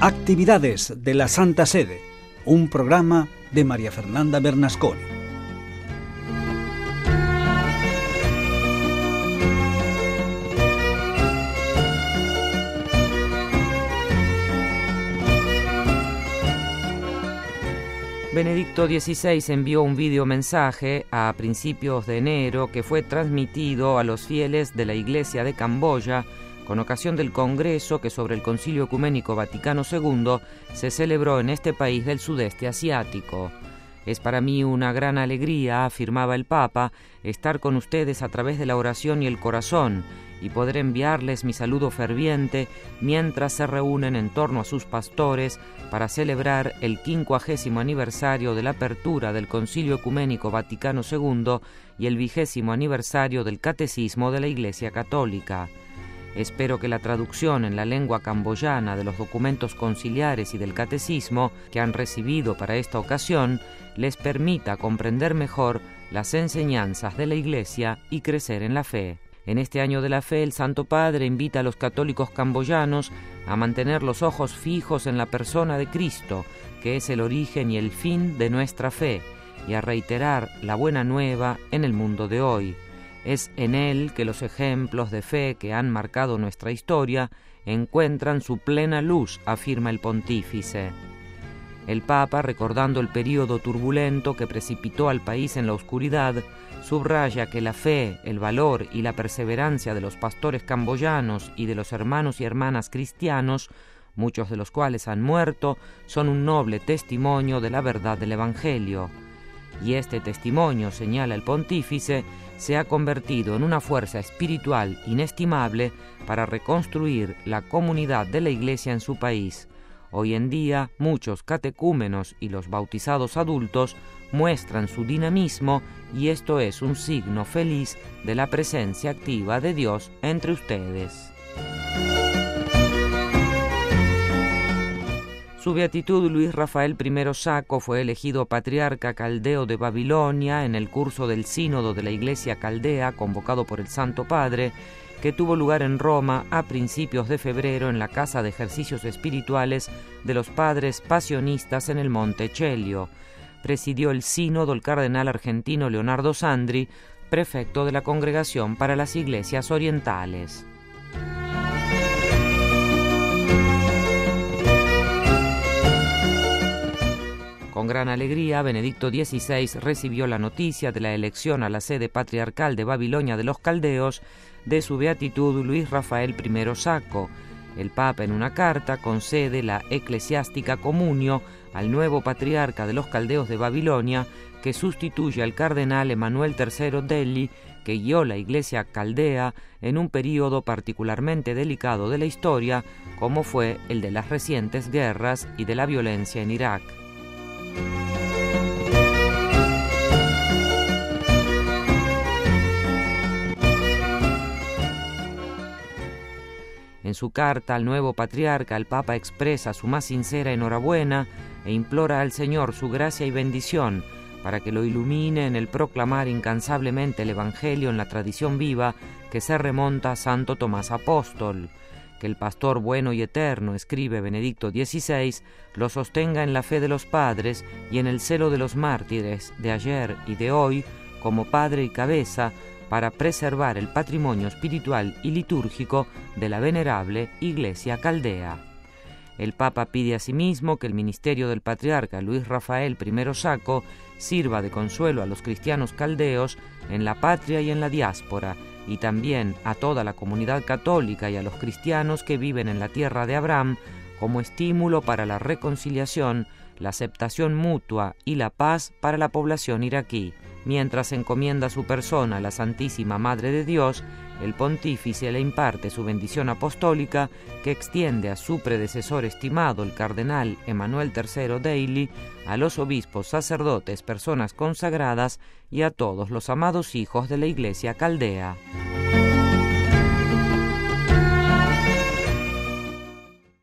Actividades de la Santa Sede, un programa de María Fernanda Bernasconi. Benedicto XVI envió un videomensaje a principios de enero que fue transmitido a los fieles de la Iglesia de Camboya con ocasión del Congreso que sobre el Concilio Ecuménico Vaticano II se celebró en este país del sudeste asiático. Es para mí una gran alegría, afirmaba el Papa, estar con ustedes a través de la oración y el corazón y poder enviarles mi saludo ferviente mientras se reúnen en torno a sus pastores para celebrar el 50º aniversario de la apertura del Concilio Ecuménico Vaticano II y el 20º aniversario del Catecismo de la Iglesia Católica. Espero que la traducción en la lengua camboyana de los documentos conciliares y del catecismo que han recibido para esta ocasión les permita comprender mejor las enseñanzas de la Iglesia y crecer en la fe. En este año de la fe, el Santo Padre invita a los católicos camboyanos a mantener los ojos fijos en la persona de Cristo, que es el origen y el fin de nuestra fe, y a reiterar la buena nueva en el mundo de hoy. Es en él que los ejemplos de fe que han marcado nuestra historia encuentran su plena luz, afirma el pontífice. El Papa, recordando el período turbulento que precipitó al país en la oscuridad, subraya que la fe, el valor y la perseverancia de los pastores camboyanos y de los hermanos y hermanas cristianos, muchos de los cuales han muerto, son un noble testimonio de la verdad del Evangelio. Y este testimonio, señala el pontífice, se ha convertido en una fuerza espiritual inestimable para reconstruir la comunidad de la Iglesia en su país. Hoy en día, muchos catecúmenos y los bautizados adultos muestran su dinamismo y esto es un signo feliz de la presencia activa de Dios entre ustedes. Su beatitud Luis Rafael I Sacco fue elegido patriarca caldeo de Babilonia en el curso del Sínodo de la Iglesia Caldea convocado por el Santo Padre, que tuvo lugar en Roma a principios de febrero en la Casa de Ejercicios Espirituales de los Padres Pasionistas en el Monte Celio. Presidió el sínodo el cardenal argentino Leonardo Sandri, prefecto de la Congregación para las Iglesias Orientales. Con gran alegría, Benedicto XVI recibió la noticia de la elección a la sede patriarcal de Babilonia de los Caldeos de su beatitud Luis Rafael I Sacco. El Papa en una carta concede la eclesiástica comunio al nuevo patriarca de los Caldeos de Babilonia, que sustituye al cardenal Emanuel III Delhi, que guió la Iglesia Caldea en un período particularmente delicado de la historia, como fue el de las recientes guerras y de la violencia en Irak. En su carta al nuevo patriarca, el Papa expresa su más sincera enhorabuena e implora al Señor su gracia y bendición para que lo ilumine en el proclamar incansablemente el Evangelio en la tradición viva que se remonta a Santo Tomás Apóstol. Que el pastor bueno y eterno, escribe Benedicto XVI, lo sostenga en la fe de los padres y en el celo de los mártires de ayer y de hoy, como padre y cabeza, para preservar el patrimonio espiritual y litúrgico de la venerable Iglesia Caldea. El Papa pide asimismo que el ministerio del patriarca Luis Rafael I Sacco sirva de consuelo a los cristianos caldeos en la patria y en la diáspora, y también a toda la comunidad católica y a los cristianos que viven en la tierra de Abraham, como estímulo para la reconciliación, la aceptación mutua y la paz para la población iraquí. Mientras encomienda su persona a la Santísima Madre de Dios, el pontífice le imparte su bendición apostólica que extiende a su predecesor estimado, el cardenal Emanuel III Delhi, a los obispos, sacerdotes, personas consagradas y a todos los amados hijos de la Iglesia Caldea.